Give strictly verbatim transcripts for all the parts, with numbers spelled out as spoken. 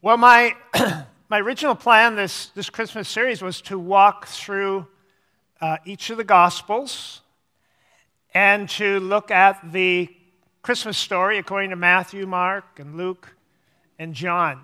Well, my my original plan this, this Christmas series was to walk through uh, each of the Gospels and to look at the Christmas story according to Matthew, Mark, and Luke, and John.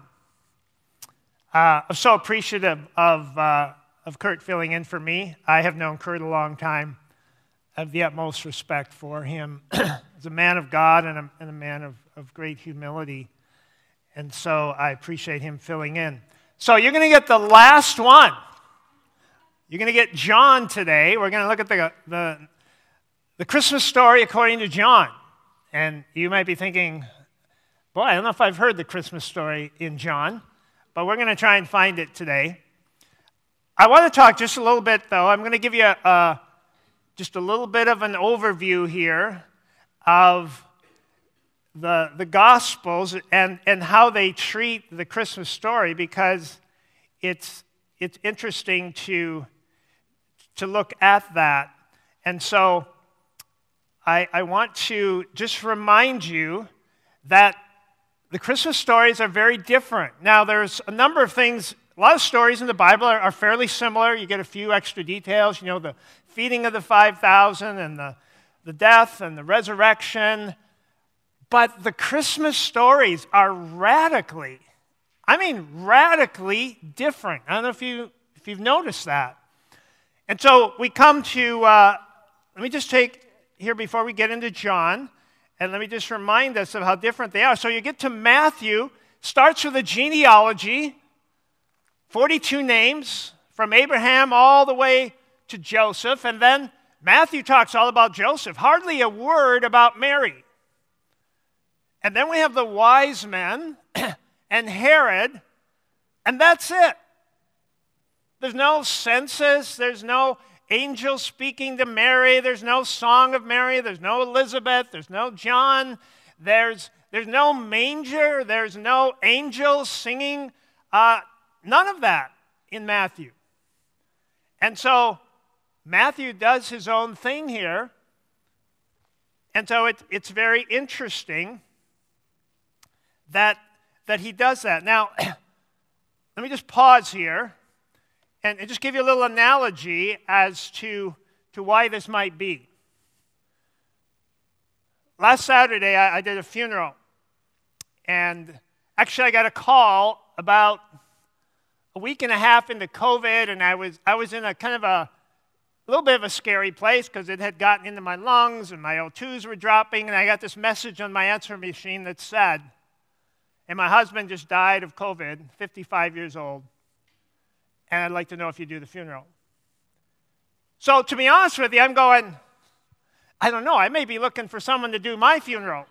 Uh, I'm so appreciative of, uh, of Kurt filling in for me. I have known Kurt a long time. I have the utmost respect for him as a man of God and a, and a man of, of great humility. And so I appreciate him filling in. So you're going to get the last one. You're going to get John today. We're going to look at the, the, the Christmas story according to John. And you might be thinking, boy, I don't know if I've heard the Christmas story in John, but we're going to try and find it today. I want to talk just a little bit, though. I'm going to give you a, a, just a little bit of an overview here of the the Gospels and, and how they treat the Christmas story, because it's it's interesting to to look at that. And so I, I want to just remind you that the Christmas stories are very different. Now, there's a number of things, a lot of stories in the Bible are, are fairly similar. You get a few extra details, you know, the feeding of the five thousand and the, the death and the resurrection. But the Christmas stories are radically, I mean radically different. I don't know if, you, if you've noticed that. And so we come to, uh, let me just take here before we get into John, and let me just remind us of how different they are. So you get to Matthew, starts with a genealogy, forty-two names, from Abraham all the way to Joseph, and then Matthew talks all about Joseph, hardly a word about Mary. And then we have the wise men and Herod, and that's it. There's no census, there's no angel speaking to Mary, there's no song of Mary, there's no Elizabeth, there's no John, there's, there's no manger, there's no angels singing, uh, none of that in Matthew. And so Matthew does his own thing here, and so it, it's very interesting that, that he does that. Now, let me just pause here and, and just give you a little analogy as to, to why this might be. Last Saturday, I, I did a funeral, and actually I got a call about a week and a half into COVID, and I was I was in a kind of a, a little bit of a scary place because it had gotten into my lungs, and my O twos were dropping, and I got this message on my answer machine that said, and my husband just died of COVID, fifty-five years old, and I'd like to know if you do the funeral. So to be honest with you, I'm going, I don't know, I may be looking for someone to do my funeral.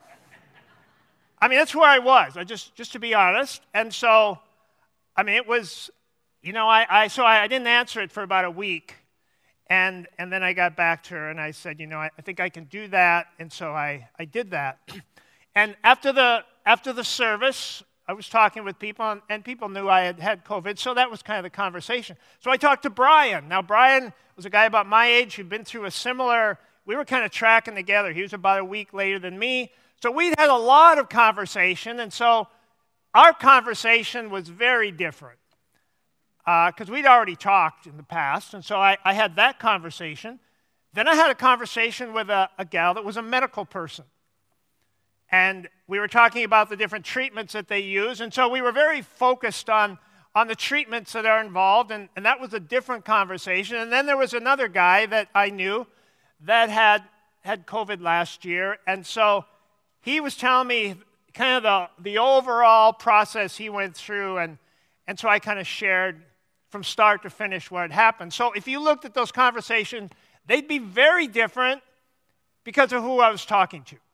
I mean, that's where I was, I just, just to be honest. And so, I mean, it was, you know, I, I so I, I didn't answer it for about a week, and, and then I got back to her, and I said, you know, I, I think I can do that, and so I, I did that. And after the after the service, I was talking with people, and, and people knew I had had COVID, so that was kind of the conversation. So I talked to Brian. Now, Brian was a guy about my age who'd been through a similar, we were kind of tracking together. He was about a week later than me. So we'd had a lot of conversation, and so our conversation was very different because uh, we'd already talked in the past, and so I, I had that conversation. Then I had a conversation with a, a gal that was a medical person. And we were talking about the different treatments that they use. And so we were very focused on, on the treatments that are involved. And, and that was a different conversation. And then there was another guy that I knew that had had COVID last year. And so he was telling me kind of the, the overall process he went through. And, and so I kind of shared from start to finish what had happened. So if you looked at those conversations, they'd be very different because of who I was talking to.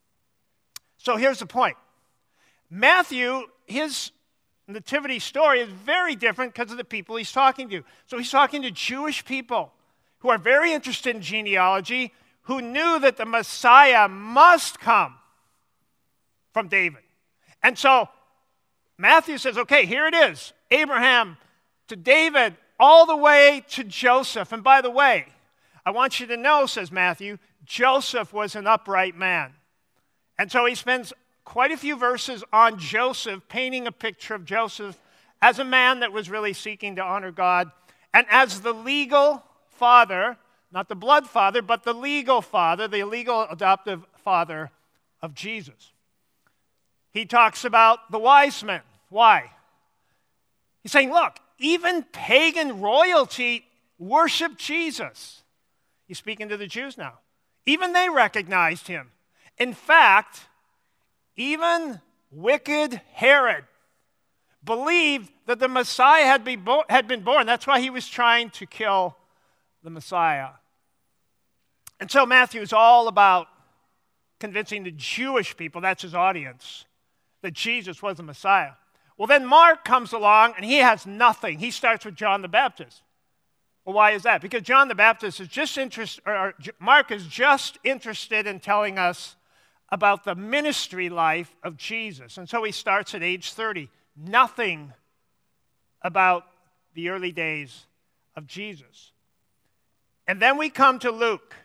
So here's the point. Matthew, his nativity story is very different because of the people he's talking to. So he's talking to Jewish people who are very interested in genealogy, who knew that the Messiah must come from David. And so Matthew says, okay, here it is. Abraham to David, all the way to Joseph. And by the way, I want you to know, says Matthew, Joseph was an upright man. And so he spends quite a few verses on Joseph, painting a picture of Joseph as a man that was really seeking to honor God, and as the legal father, not the blood father, but the legal father, the legal adoptive father of Jesus. He talks about the wise men. Why? He's saying, look, even pagan royalty worshiped Jesus. He's speaking to the Jews now. Even they recognized him. In fact, even wicked Herod believed that the Messiah had, be bo- had been born. That's why he was trying to kill the Messiah. And so Matthew is all about convincing the Jewish people, that's his audience, that Jesus was the Messiah. Well, then Mark comes along, and he has nothing. He starts with John the Baptist. Well, why is that? Because John the Baptist is just interested, or Mark is just interested in telling us about the ministry life of Jesus. And so he starts at age thirty. Nothing about the early days of Jesus. And then we come to Luke.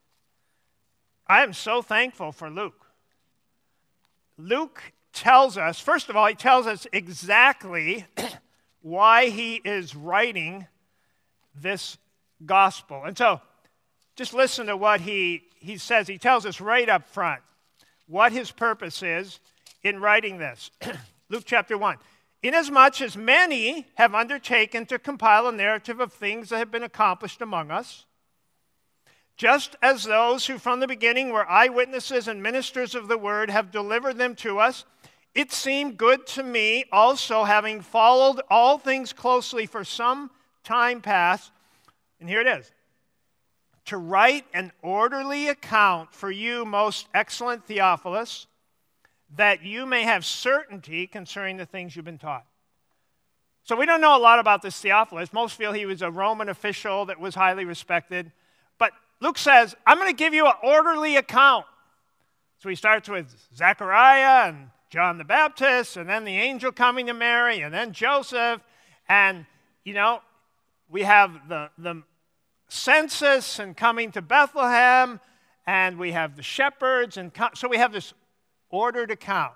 I am so thankful for Luke. Luke tells us, first of all, he tells us exactly why he is writing this gospel. And so, just listen to what he, he says. He tells us right up front what his purpose is in writing this. Luke chapter one. Inasmuch as many have undertaken to compile a narrative of things that have been accomplished among us, just as those who from the beginning were eyewitnesses and ministers of the word have delivered them to us, it seemed good to me also, having followed all things closely for some time past, and here it is, to write an orderly account for you, most excellent Theophilus, that you may have certainty concerning the things you've been taught. So we don't know a lot about this Theophilus. Most feel he was a Roman official that was highly respected. But Luke says, I'm going to give you an orderly account. So he starts with Zechariah and John the Baptist, and then the angel coming to Mary, and then Joseph. And, you know, we have the, the census and coming to Bethlehem, and we have the shepherds. And co- so we have this ordered account.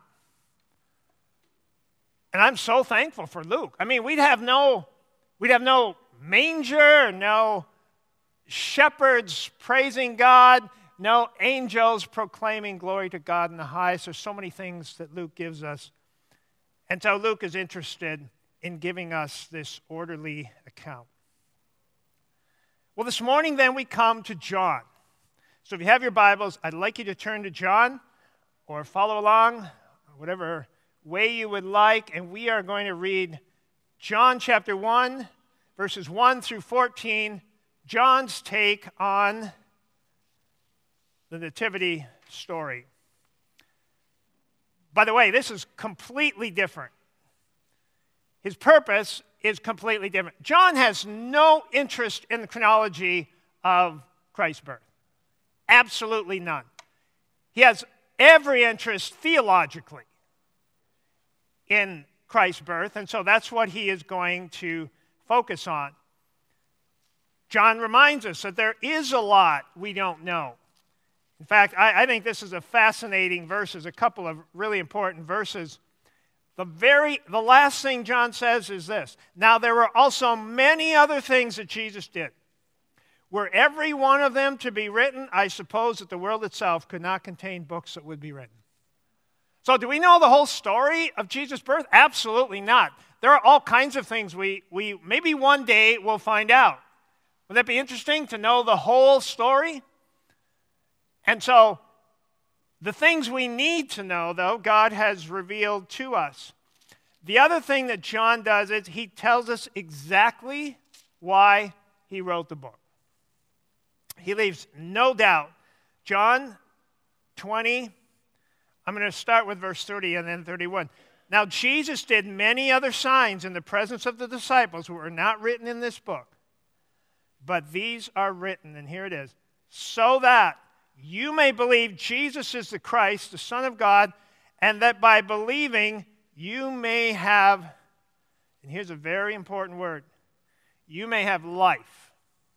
And I'm so thankful for Luke. I mean, we'd have no, we'd have no manger, no shepherds praising God, no angels proclaiming glory to God in the highest. There's so many things that Luke gives us. And so Luke is interested in giving us this orderly account. Well, this morning then we come to John. So if you have your Bibles, I'd like you to turn to John or follow along, whatever way you would like. And we are going to read John chapter one, verses one through fourteen, John's take on the nativity story. By the way, this is completely different. His purpose is completely different. John has no interest in the chronology of Christ's birth. Absolutely none. He has every interest theologically in Christ's birth, and so that's what he is going to focus on. John reminds us that there is a lot we don't know. In fact, I, I think this is a fascinating verses, a couple of really important verses. The very, the last thing John says is this: now there were also many other things that Jesus did. Were every one of them to be written, I suppose that the world itself could not contain books that would be written. So do we know the whole story of Jesus' birth? Absolutely not. There are all kinds of things we, we maybe one day we'll find out. Would that be interesting to know the whole story? And so the things we need to know, though, God has revealed to us. The other thing that John does is he tells us exactly why he wrote the book. He leaves no doubt. John twenty, I'm going to start with verse thirty and then thirty-one. Now Jesus did many other signs in the presence of the disciples who were not written in this book. But these are written, and here it is, so that you may believe Jesus is the Christ, the Son of God, and that by believing you may have, and here's a very important word, you may have life.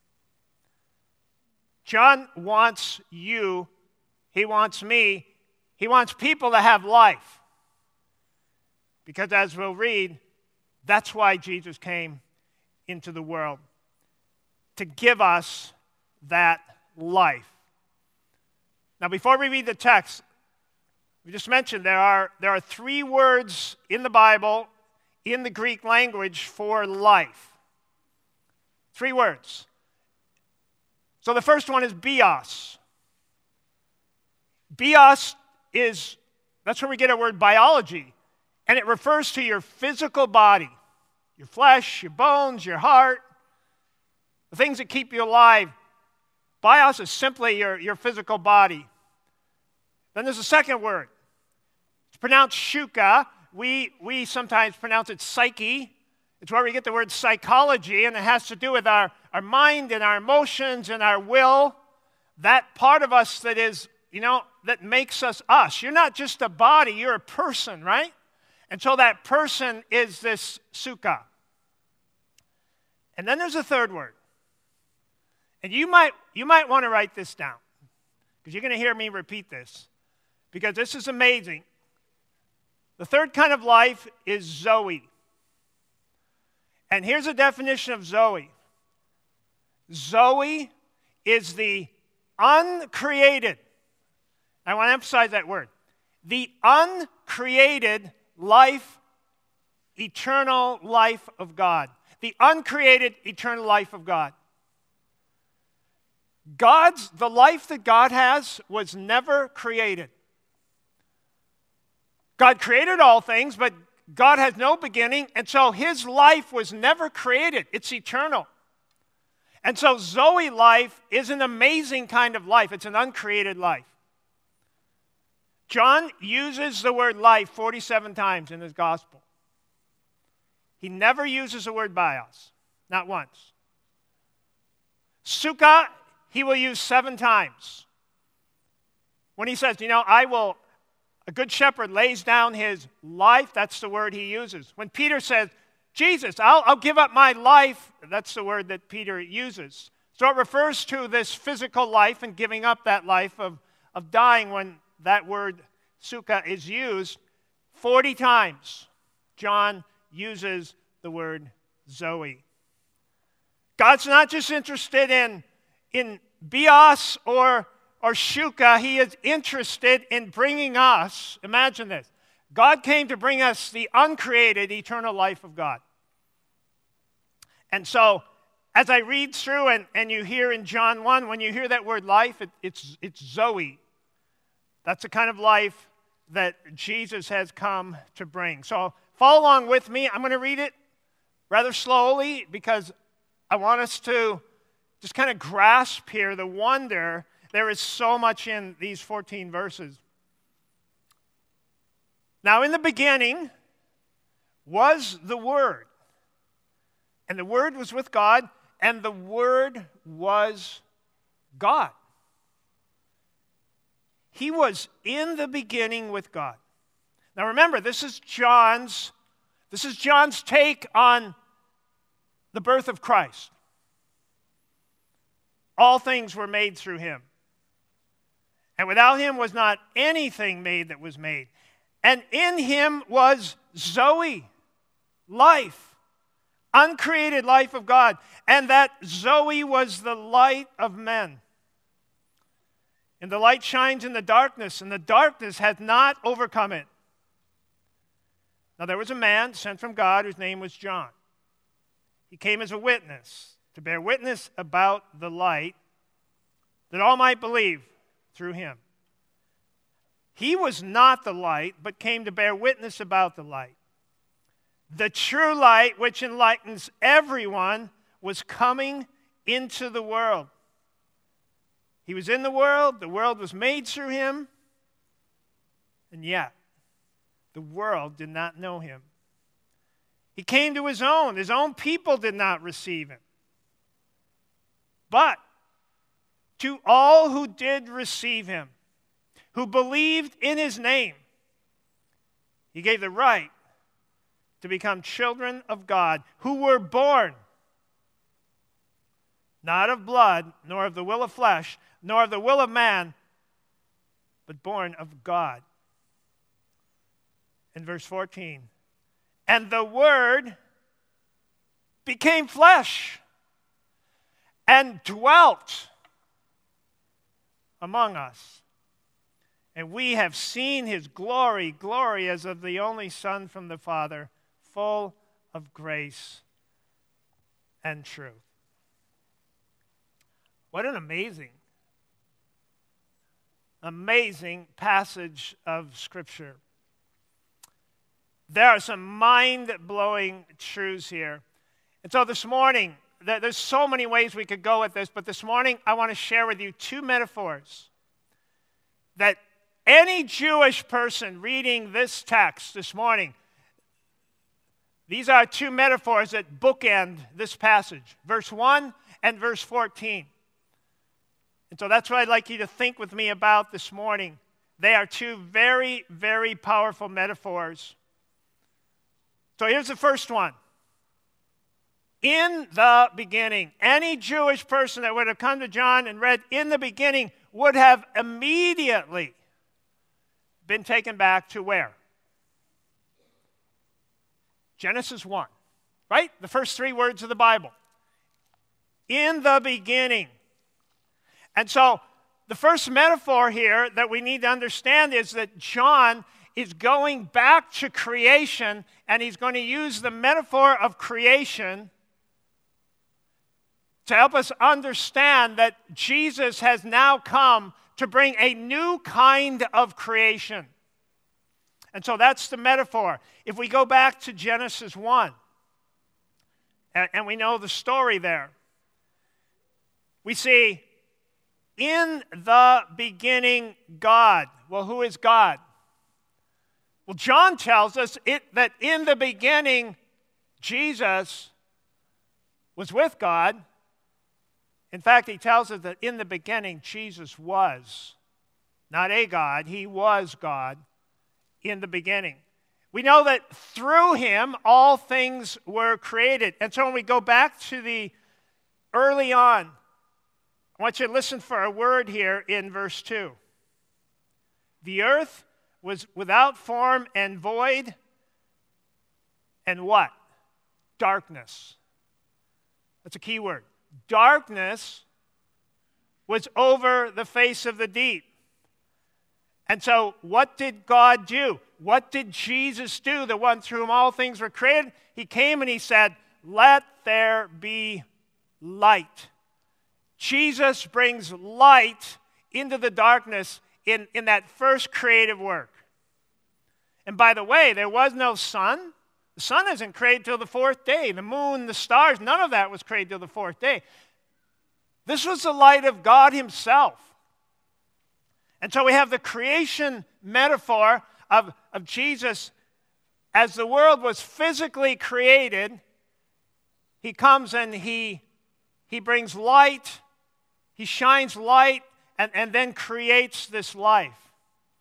John wants you, he wants me He wants people to have life. Because as we'll read, that's why Jesus came into the world, to give us that life. Now, before we read the text, we just mentioned there are, there are three words in the Bible, in the Greek language, for life. Three words. So the first one is bios. Bios is, that's where we get our word biology. And it refers to your physical body, your flesh, your bones, your heart, the things that keep you alive. Bios is simply your, your physical body. Then there's a second word. It's pronounced shuka. We, we sometimes pronounce it psyche. It's where we get the word psychology, and it has to do with our, our mind and our emotions and our will. That part of us that is, you know, that makes us us. You're not just a body, you're a person, right? And so that person is this suka. And then there's a third word. And you might, you might want to write this down, because you're going to hear me repeat this, because this is amazing. The third kind of life is Zoe. And here's a definition of Zoe. Zoe is the uncreated. I want to emphasize that word. The uncreated life, eternal life of God. The uncreated eternal life of God. God's, the life that God has was never created. God created all things, but God has no beginning, and so his life was never created. It's eternal. And so Zoe life is an amazing kind of life. It's an uncreated life. John uses the word life forty-seven times in his gospel. He never uses the word bios, not once. Sukkah, he will use seven times. When he says, you know, I will, a good shepherd lays down his life, that's the word he uses. When Peter says, Jesus, I'll, I'll give up my life, that's the word that Peter uses. So it refers to this physical life and giving up that life of, of dying. When that word sukkah is used forty times, John uses the word Zoe. God's not just interested in, in bios or, or shuka. He is interested in bringing us, imagine this, God came to bring us the uncreated eternal life of God. And so, as I read through and, and you hear in John one, when you hear that word life, it, it's, it's Zoe. That's the kind of life that Jesus has come to bring. So follow along with me. I'm going to read it rather slowly because I want us to just kind of grasp here the wonder. There is so much in these fourteen verses. Now, in the beginning was the Word, and the Word was with God, and the Word was God. He was in the beginning with God. Now remember, this is John's, this is John's take on the birth of Christ. All things were made through him. And without him was not anything made that was made. And in him was Zoe, life, uncreated life of God. And that Zoe was the light of men. And the light shines in the darkness, and the darkness hath not overcome it. Now there was a man sent from God whose name was John. He came as a witness, to bear witness about the light, that all might believe through him. He was not the light, but came to bear witness about the light. The true light, which enlightens everyone, was coming into the world. He was in the world, the world was made through him, and yet the world did not know him. He came to his own. His own people did not receive him. But to all who did receive him, who believed in his name, he gave the right to become children of God, who were born not of blood, nor of the will of flesh, nor of the will of man, but born of God. in verse fourteen. And the Word became flesh and dwelt among us. And we have seen his glory, glory as of the only Son from the Father, full of grace and truth. What an amazing, amazing passage of Scripture. There are some mind-blowing truths here. And so this morning, there's so many ways we could go with this, but this morning I want to share with you two metaphors that any Jewish person reading this text this morning, these are two metaphors that bookend this passage, verse one and verse fourteen. And so that's what I'd like you to think with me about this morning. They are two very, very powerful metaphors. So here's the first one. In the beginning, any Jewish person that would have come to John and read in the beginning would have immediately been taken back to where? Genesis one, right? The first three words of the Bible. In the beginning. And so the first metaphor here that we need to understand is that John is going back to creation, and he's going to use the metaphor of creation to help us understand that Jesus has now come to bring a new kind of creation. And so that's the metaphor. If we go back to Genesis one, and, and we know the story there, we see, in the beginning, God. Well, who is God? Well, John tells us it, that in the beginning, Jesus was with God. In fact, he tells us that in the beginning, Jesus was not a God, he was God in the beginning. We know that through him, all things were created. And so when we go back to the early on, I want you to listen for a word here in verse two. The earth was without form and void, and what? Darkness. That's a key word. Darkness was over the face of the deep. And so what did God do? What did Jesus do, the one through whom all things were created? He came and he said, let there be light. Jesus brings light into the darkness in, in that first creative work. And by the way, there was no sun. The sun isn't created till the fourth day. The moon, the stars, none of that was created till the fourth day. This was the light of God himself. And so we have the creation metaphor of, of Jesus. As the world was physically created, he comes and he, he brings light. He shines light and, and then creates this life.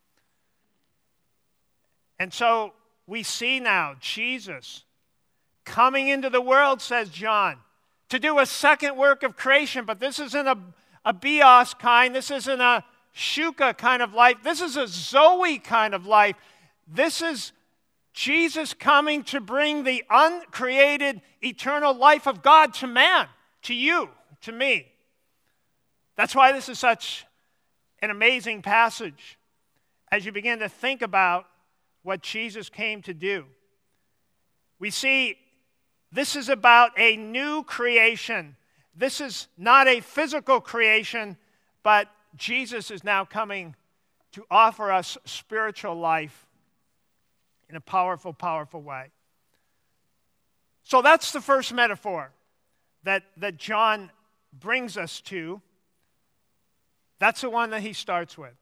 And so we see now Jesus coming into the world, says John, to do a second work of creation. But this isn't a, a bios kind. This isn't a shuka kind of life. This is a Zoe kind of life. This is Jesus coming to bring the uncreated eternal life of God to man, to you, to me. That's why this is such an amazing passage as you begin to think about what Jesus came to do. We see this is about a new creation. This is not a physical creation, but Jesus is now coming to offer us spiritual life in a powerful, powerful way. So that's the first metaphor that, that John brings us to. That's the one that he starts with.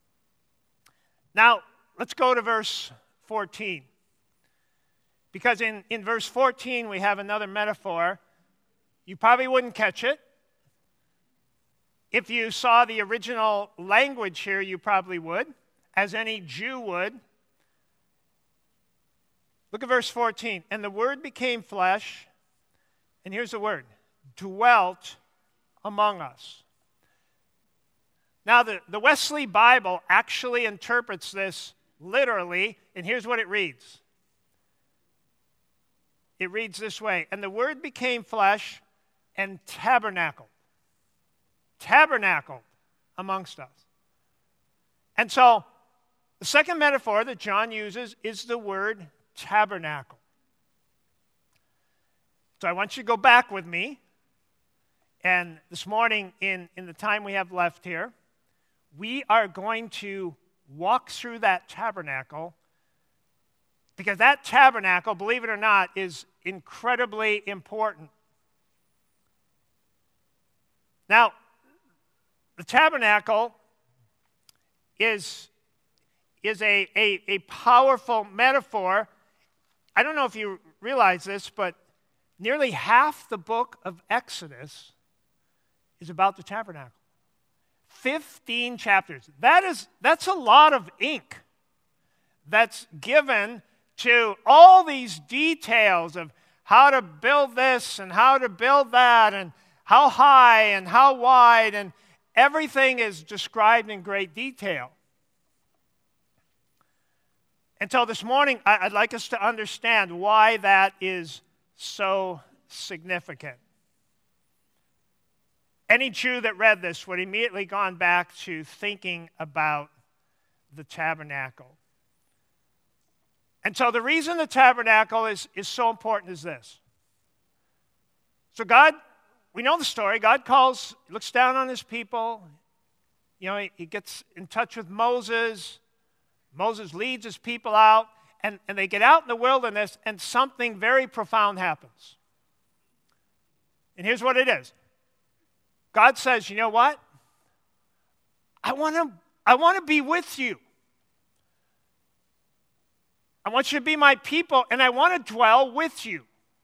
Now, let's go to verse fourteen. Because in, in verse fourteen, we have another metaphor. You probably wouldn't catch it. If you saw the original language here, you probably would, as any Jew would. Look at verse fourteen. And the Word became flesh, and here's the word, dwelt among us. Now, the, the Wesley Bible actually interprets this literally, and here's what it reads. It reads this way, and the Word became flesh and tabernacled. Tabernacled amongst us. And so, the second metaphor that John uses is the word tabernacle. So I want you to go back with me. And this morning, in, in the time we have left here, we are going to walk through that tabernacle, because that tabernacle, believe it or not, is incredibly important. Now, the tabernacle is, is a, a, a powerful metaphor. I don't know if you realize this, but nearly half the book of Exodus is about the tabernacle. Fifteen chapters. That is, that's a lot of ink that's given to all these details of how to build this and how to build that and how high and how wide, and everything is described in great detail. And so this morning, I'd like us to understand why that is so significant. Any Jew that read this would immediately gone back to thinking about the tabernacle. And so the reason the tabernacle is, is so important is this. So God, we know the story. God calls, looks down on his people. You know, he, he gets in touch with Moses. Moses leads his people out, and, and they get out in the wilderness, and something very profound happens. And here's what it is. God says, you know what? I want to I want to be with you. I want you to be my people, and I want to dwell with you.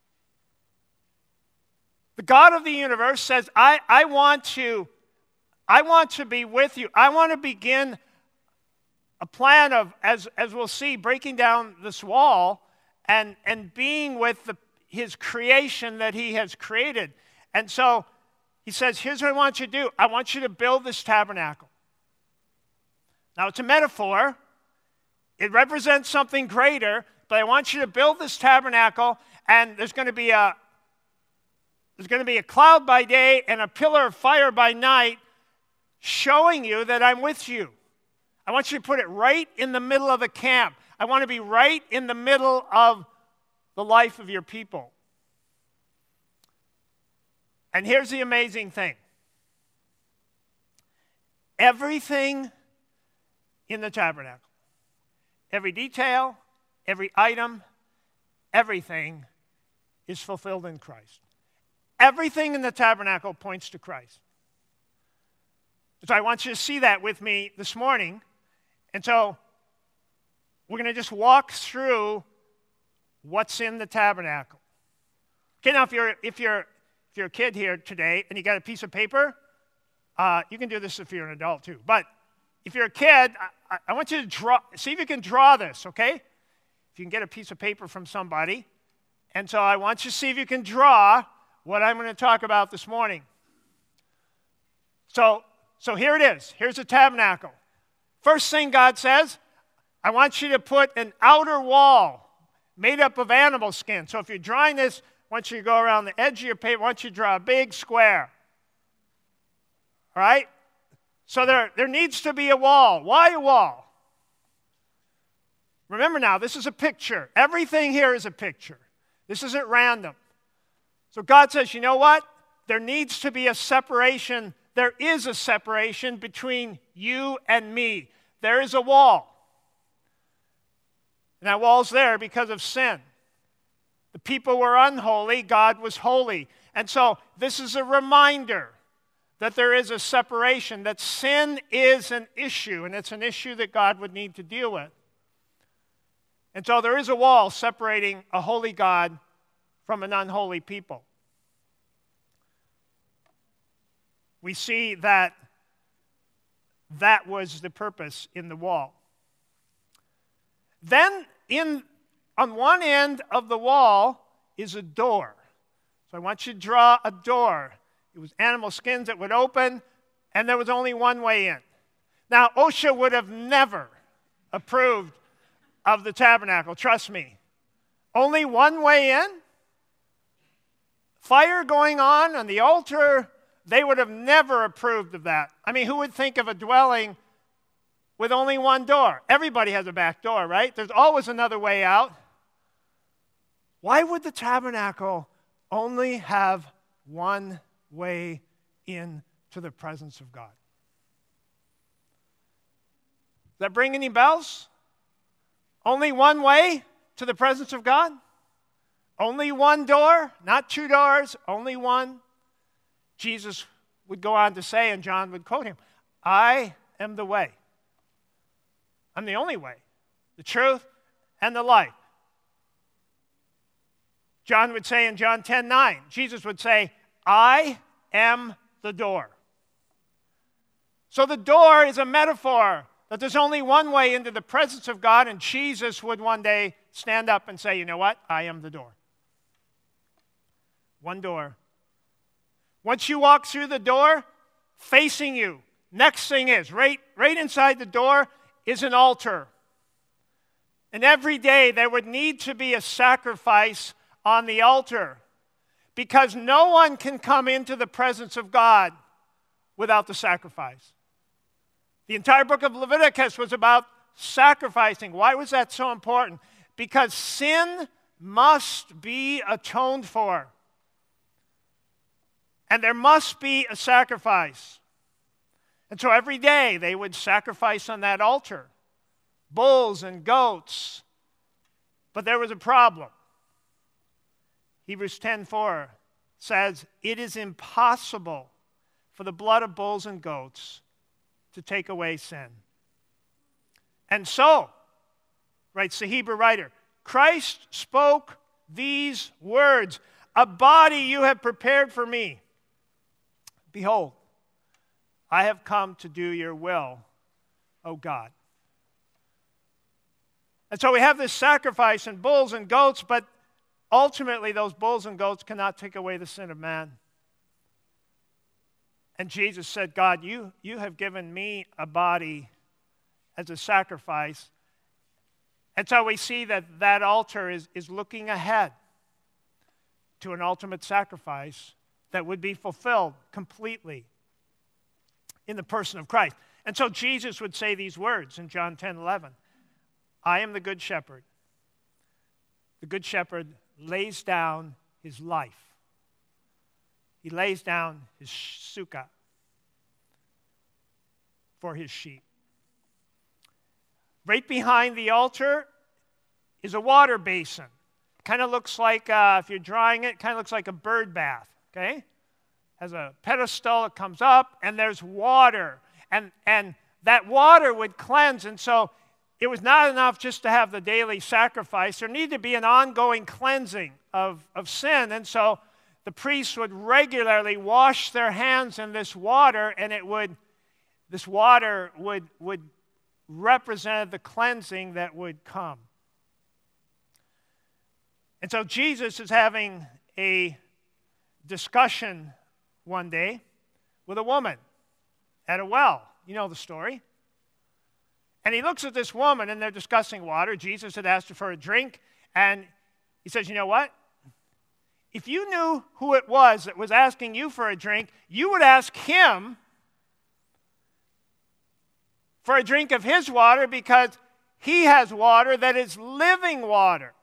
The God of the universe says, I, I want to, I want to be with you. I want to begin a plan of, as, as we'll see, breaking down this wall and, and being with the, his creation that he has created. And so he says, here's what I want you to do. I want you to build this tabernacle. Now, it's a metaphor. It represents something greater, but I want you to build this tabernacle, and there's going to be a there's going to be a cloud by day and a pillar of fire by night showing you that I'm with you. I want you to put it right in the middle of the camp. I want to be right in the middle of the life of your people. And here's the amazing thing. Everything in the tabernacle, every detail, every item, everything is fulfilled in Christ. Everything in the tabernacle points to Christ. So I want you to see that with me this morning. And so we're going to just walk through what's in the tabernacle. Okay, now if you're if you're if you're a kid here today and you got a piece of paper, uh, you can do this if you're an adult too. But if you're a kid, I, I want you to draw. See if you can draw this. Okay, if you can get a piece of paper from somebody, and so I want you to see if you can draw what I'm going to talk about this morning. So, so here it is. Here's the tabernacle. First thing God says, I want you to put an outer wall made up of animal skin. So if you're drawing this, I want you to go around the edge of your paper. I want you to draw a big square. All right? So there, there needs to be a wall. Why a wall? Remember now, this is a picture. Everything here is a picture. This isn't random. So God says, you know what? There needs to be a separation. There is a separation between you and me. There is a wall. And that wall's there because of sin. The people were unholy. God was holy. And so this is a reminder that there is a separation, that sin is an issue, and it's an issue that God would need to deal with. And so there is a wall separating a holy God from an unholy people. We see that that was the purpose in the wall. Then in on one end of the wall is a door. So I want you to draw a door. It was animal skins that would open, and there was only one way in. Now, OSHA would have never approved of the tabernacle. Trust me. Only one way in. Fire going on on the altar. They would have never approved of that. I mean, who would think of a dwelling with only one door? Everybody has a back door, right? There's always another way out. Why would the tabernacle only have one way in to the presence of God? Does that ring any bells? Only one way to the presence of God? Only one door, not two doors, only one. Jesus would go on to say, and John would quote him, I am the way. I'm the only way, the truth, and the life. John would say in John ten nine, Jesus would say, I am the door. So the door is a metaphor that there's only one way into the presence of God, and Jesus would one day stand up and say, you know what? I am the door. One door. Once you walk through the door, facing you, next thing is, right, right inside the door is an altar. And every day there would need to be a sacrifice on the altar, because no one can come into the presence of God without the sacrifice. The entire book of Leviticus was about sacrificing. Why was that so important? Because sin must be atoned for. And there must be a sacrifice. And so every day they would sacrifice on that altar, bulls and goats. But there was a problem. Hebrews ten four says, it is impossible for the blood of bulls and goats to take away sin. And so, writes the Hebrew writer, Christ spoke these words, a body you have prepared for me. Behold, I have come to do your will, O God. And so we have this sacrifice in bulls and goats, but ultimately those bulls and goats cannot take away the sin of man. And Jesus said, God, you, you have given me a body as a sacrifice. And so we see that that altar is, is looking ahead to an ultimate sacrifice that would be fulfilled completely in the person of Christ. And so Jesus would say these words in John ten eleven. I am the good shepherd. The good shepherd lays down his life. He lays down his sukkah for his sheep. Right behind the altar is a water basin. Kind of looks like, uh, if you're drawing it, kind of looks like a bird bath, okay? Has a pedestal, it comes up, and there's water. And, and that water would cleanse, and so it was not enough just to have the daily sacrifice. There needed to be an ongoing cleansing of, of sin, and so the priests would regularly wash their hands in this water, and it would, this water would, would represent the cleansing that would come. And so Jesus is having a discussion one day with a woman at a well. You know the story. And he looks at this woman, and they're discussing water. Jesus had asked her for a drink, and he says, you know what? If you knew who it was that was asking you for a drink, you would ask him for a drink of his water, because he has water that is living water.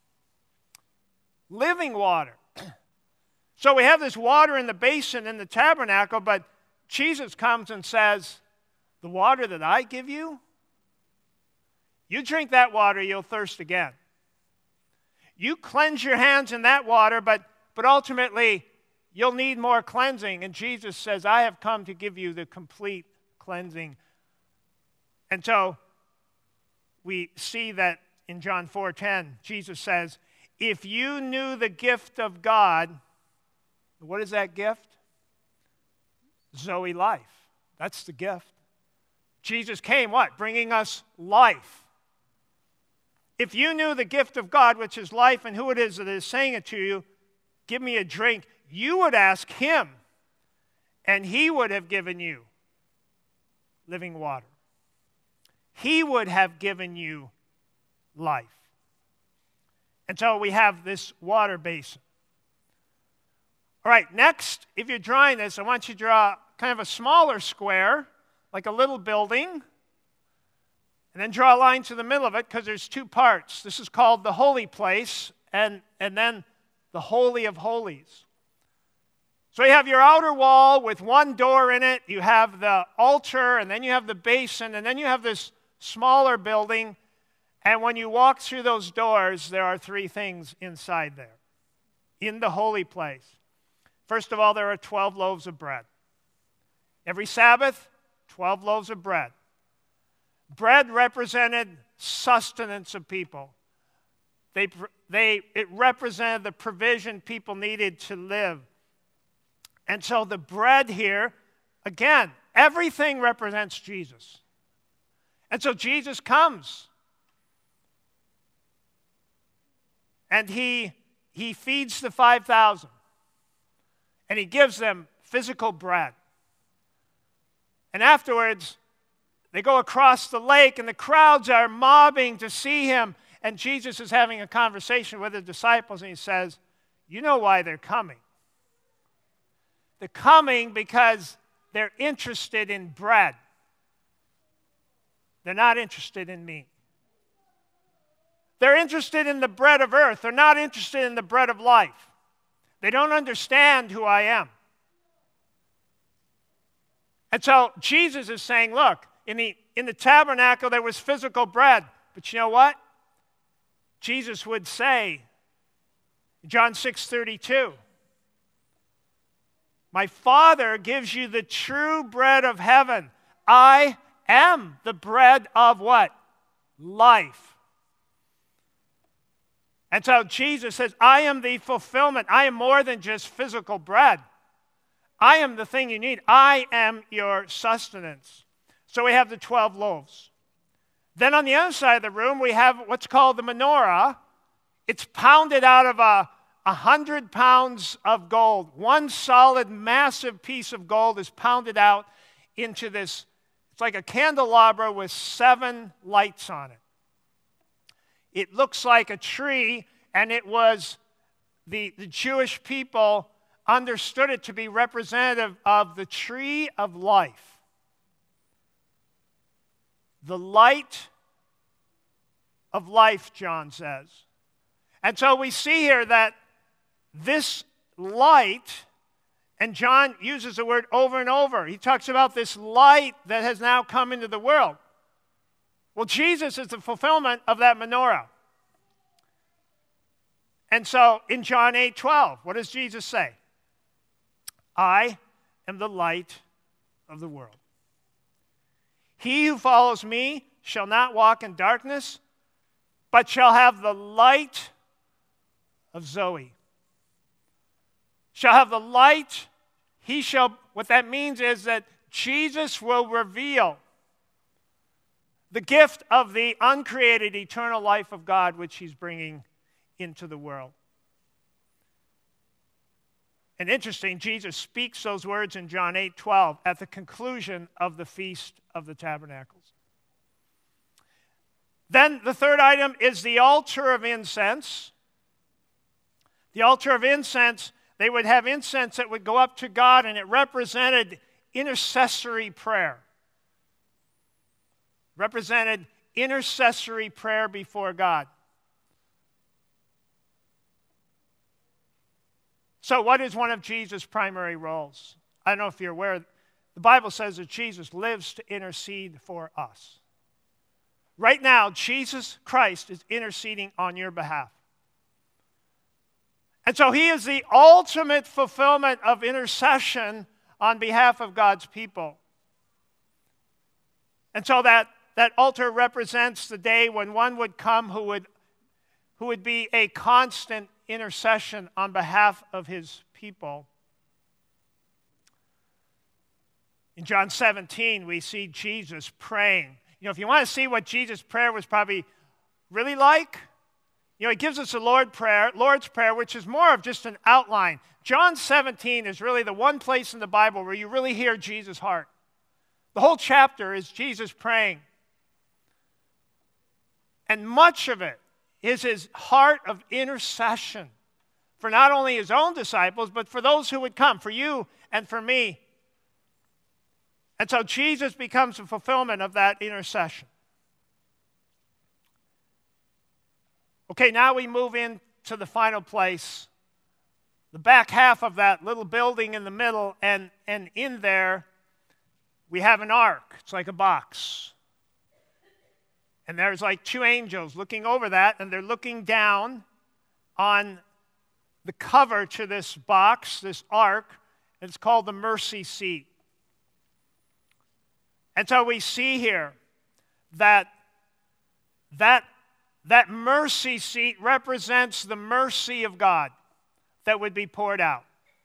Living water. So we have this water in the basin in the tabernacle, but Jesus comes and says, the water that I give you, you drink that water, you'll thirst again. You cleanse your hands in that water, but, but ultimately, you'll need more cleansing. And Jesus says, I have come to give you the complete cleansing. And so, we see that in John four ten, Jesus says, if you knew the gift of God, what is that gift? Zoe life. That's the gift. Jesus came, what? Bringing us life. If you knew the gift of God, which is life, and who it is that is saying it to you, give me a drink, you would ask him, and he would have given you living water. He would have given you life. And so we have this water basin. All right, next, if you're drawing this, I want you to draw kind of a smaller square, like a little building, and then draw a line to the middle of it because there's two parts. This is called the holy place, and, and then the Holy of Holies. So you have your outer wall with one door in it, you have the altar, and then you have the basin, and then you have this smaller building, and when you walk through those doors, there are three things inside there, in the holy place. First of all, there are twelve loaves of bread. Every Sabbath, twelve loaves of bread. Bread represented sustenance of people. They, they, it represented the provision people needed to live. And so the bread here, again, everything represents Jesus. And so Jesus comes. And he, he feeds the five thousand. And he gives them physical bread. And afterwards, they go across the lake, and the crowds are mobbing to see him. And Jesus is having a conversation with the disciples, and he says, you know why they're coming. They're coming because they're interested in bread. They're not interested in me. They're interested in the bread of earth. They're not interested in the bread of life. They don't understand who I am. And so Jesus is saying, look, in the, in the tabernacle there was physical bread. But you know what? Jesus would say, John six thirty-two, my Father gives you the true bread of heaven. I am the bread of what? Life. And so Jesus says, I am the fulfillment. I am more than just physical bread. I am the thing you need. I am your sustenance. So we have the twelve loaves. Then on the other side of the room, we have what's called the menorah. It's pounded out of a, a hundred pounds of gold. One solid, massive piece of gold is pounded out into this. It's like a candelabra with seven lights on it. It looks like a tree, and it was, the, the Jewish people understood it to be representative of the tree of life. The light of life, John says. And so we see here that this light, and John uses the word over and over. He talks about this light that has now come into the world. Well, Jesus is the fulfillment of that menorah. And so in John eight twelve, what does Jesus say? I am the light of the world. He who follows me shall not walk in darkness, but shall have the light of Zoe. Shall have the light, he shall, what that means is that Jesus will reveal the gift of the uncreated eternal life of God, which he's bringing into the world. And interesting, Jesus speaks those words in John eight twelve at the conclusion of the Feast of the Tabernacles. Then the third item is the altar of incense. The altar of incense, they would have incense that would go up to God, and it represented intercessory prayer. Represented intercessory prayer before God. So what is one of Jesus' primary roles? I don't know if you're aware. The Bible says that Jesus lives to intercede for us. Right now, Jesus Christ is interceding on your behalf. And so he is the ultimate fulfillment of intercession on behalf of God's people. And so that, that altar represents the day when one would come who would, who would be a constant intercession on behalf of his people. In John seventeen, we see Jesus praying. You know, if you want to see what Jesus' prayer was probably really like, you know, he gives us the Lord prayer, Lord's Prayer, which is more of just an outline. John seventeen is really the one place in the Bible where you really hear Jesus' heart. The whole chapter is Jesus praying. And much of it is his heart of intercession for not only his own disciples, but for those who would come, for you and for me. And so Jesus becomes the fulfillment of that intercession. Okay, now we move into the final place, the back half of that little building in the middle, and, and in there we have an ark. It's like a box. And there's like two angels looking over that, and they're looking down on the cover to this box, this ark. It's called the mercy seat. And so we see here that that, that mercy seat represents the mercy of God that would be poured out.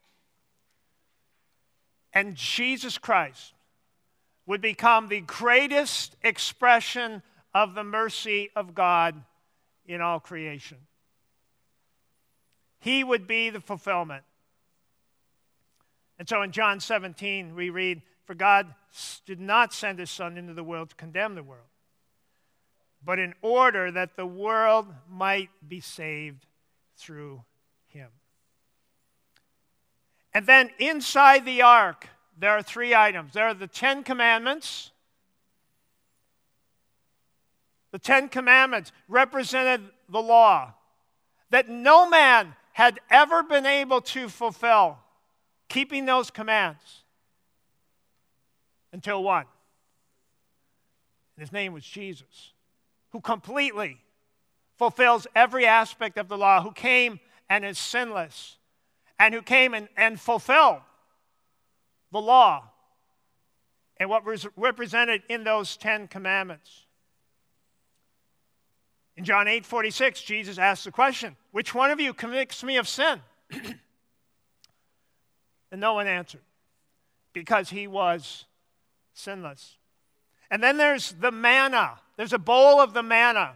And Jesus Christ would become the greatest expression of the mercy of God in all creation. He would be the fulfillment. And so in John seventeen, we read, "For God did not send his Son into the world to condemn the world, but in order that the world might be saved through him." And then inside the ark, there are three items. There are the Ten Commandments. The Ten Commandments represented the law that no man had ever been able to fulfill, keeping those commands, until one. And his name was Jesus, who completely fulfills every aspect of the law, who came and is sinless, and who came and, and fulfilled the law and what was represented in those Ten Commandments. In John eight forty-six, Jesus asks the question, "Which one of you convicts me of sin?" And no one answered, because he was sinless. And then there's the manna. There's a bowl of the manna.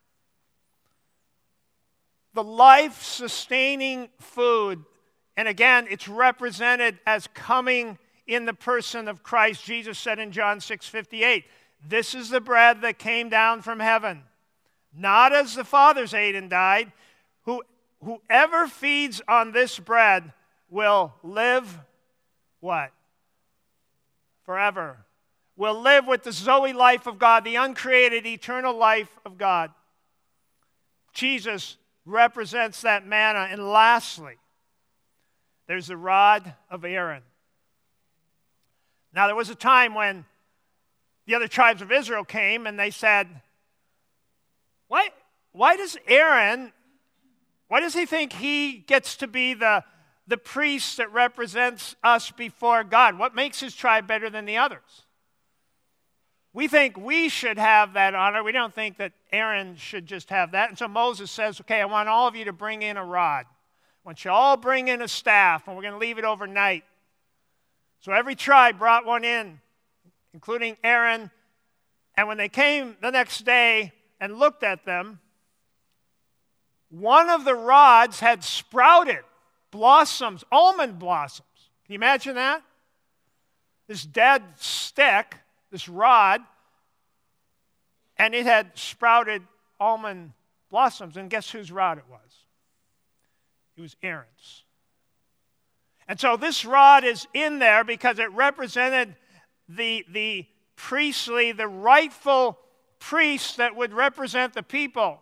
The life-sustaining food. And again, it's represented as coming in the person of Christ. Jesus said in John six fifty-eight, "This is the bread that came down from heaven, not as the fathers ate and died. Who, whoever feeds on this bread will live," what? Forever. Will live with the Zoe life of God, the uncreated eternal life of God. Jesus represents that manna. And lastly, there's the rod of Aaron. Now, there was a time when the other tribes of Israel came and they said, why, why does Aaron, why does he think he gets to be the, the priest that represents us before God? What makes his tribe better than the others? We think we should have that honor. We don't think that Aaron should just have that. And so Moses says, okay, I want all of you to bring in a rod. I want you all bring in a staff, and we're going to leave it overnight. So every tribe brought one in, including Aaron. And when they came the next day and looked at them, one of the rods had sprouted blossoms, almond blossoms. Can you imagine that? This dead stick, this rod, and it had sprouted almond blossoms. And guess whose rod it was? It was Aaron's. And so this rod is in there because it represented the, the priestly, the rightful priest that would represent the people.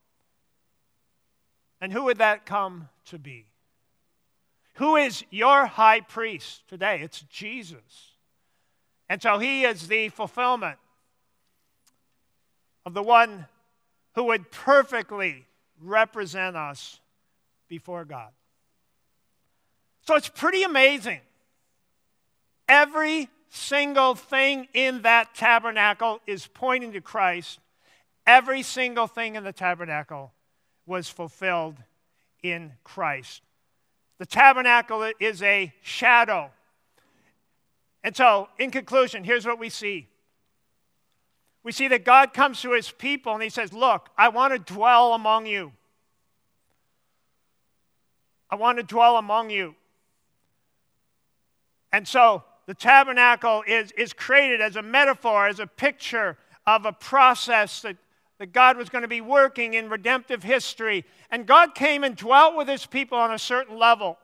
And who would that come to be? Who is your high priest today? It's Jesus. And so he is the fulfillment of the one who would perfectly represent us before God. So it's pretty amazing. Every single thing in that tabernacle is pointing to Christ. Every single thing in the tabernacle was fulfilled in Christ. The tabernacle is a shadow. And so, in conclusion, here's what we see. We see that God comes to his people and he says, look, I want to dwell among you. I want to dwell among you. And so, the tabernacle is, is created as a metaphor, as a picture of a process that that God was going to be working in redemptive history. And God came and dwelt with his people on a certain level.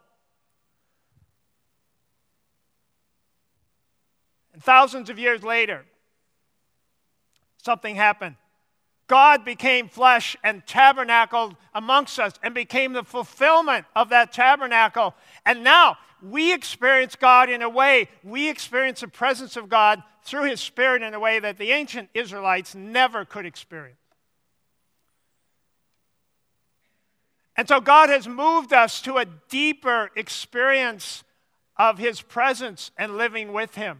And thousands of years later, something happened. God became flesh and tabernacled amongst us and became the fulfillment of that tabernacle. And now we experience God in a way, we experience the presence of God through his Spirit in a way that the ancient Israelites never could experience. And so God has moved us to a deeper experience of his presence and living with him.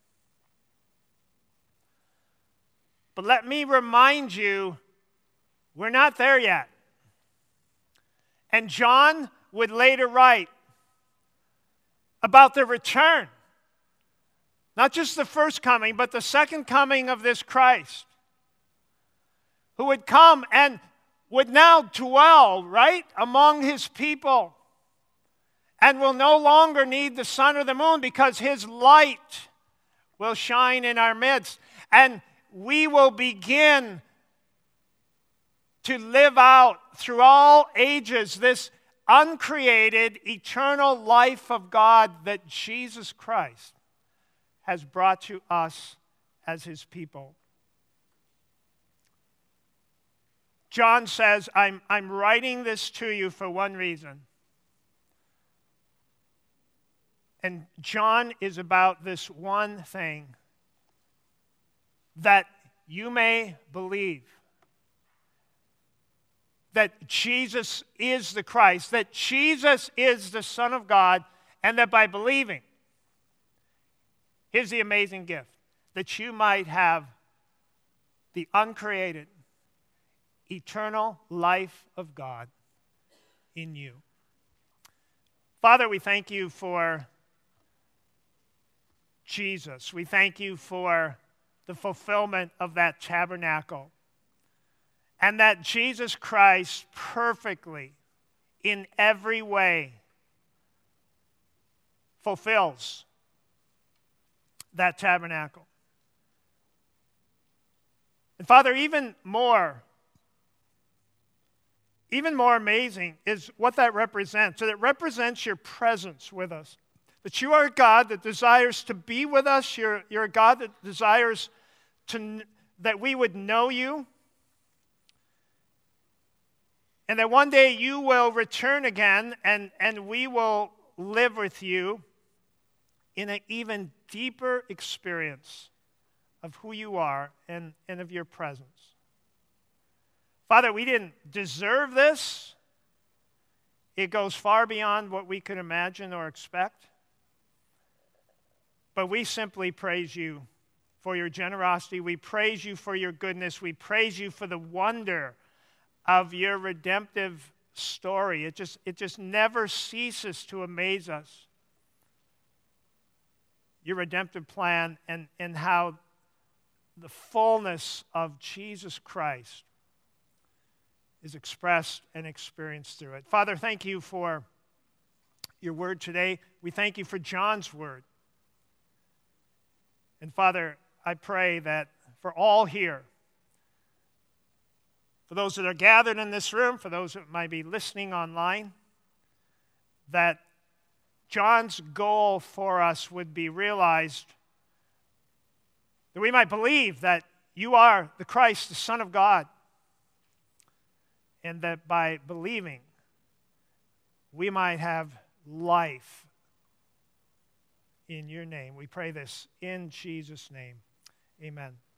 But let me remind you, we're not there yet. And John would later write about the return. Not just the first coming, but the second coming of this Christ, who would come and would now dwell, right, among his people, and will no longer need the sun or the moon because his light will shine in our midst. And we will begin to live out through all ages this uncreated, eternal life of God that Jesus Christ has brought to us as his people. John says, I'm, I'm writing this to you for one reason. And John is about this one thing, that you may believe that Jesus is the Christ, that Jesus is the Son of God, and that by believing, here's the amazing gift, that you might have the uncreated, eternal life of God in you. Father, we thank you for Jesus. We thank you for the fulfillment of that tabernacle. And that Jesus Christ perfectly, in every way, fulfills that tabernacle. And Father, even more, even more amazing is what that represents. That it represents your presence with us. That you are a God that desires to be with us. You're, you're a God that desires to, that we would know you. And that one day you will return again and, and we will live with you in an even deeper experience of who you are and, and of your presence. Father, we didn't deserve this. It goes far beyond what we could imagine or expect. But we simply praise you for your generosity. We praise you for your goodness. We praise you for the wonder of your redemptive story. It just, it just never ceases to amaze us. Your redemptive plan and, and how the fullness of Jesus Christ is expressed and experienced through it. Father, thank you for your word today. We thank you for John's word. And Father, I pray that for all here, for those that are gathered in this room, for those that might be listening online, that John's goal for us would be realized, that we might believe that you are the Christ, the Son of God, and that by believing, we might have life in your name. We pray this in Jesus' name. Amen.